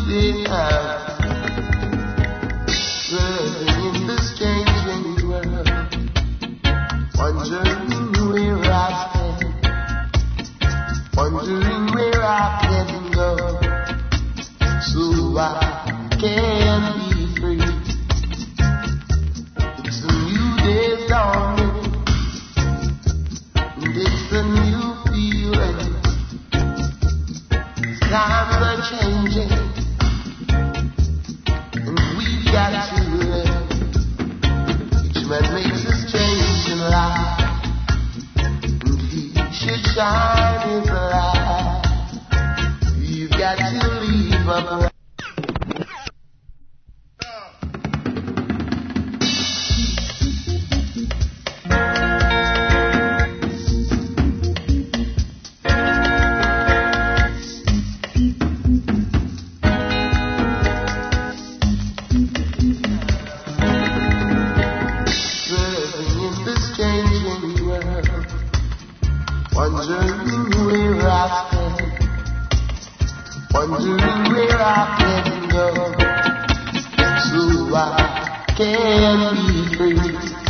living out, living in this changing world, wondering where I stand, wondering where I can go, so I can be free. It's a new day dawning, and it's a new feeling. Times are changing, and we've got to live. Each man makes his change in life, and he should shine his light. You've got to leave up. Wondering where I stand, wondering where I can go, so I can be free.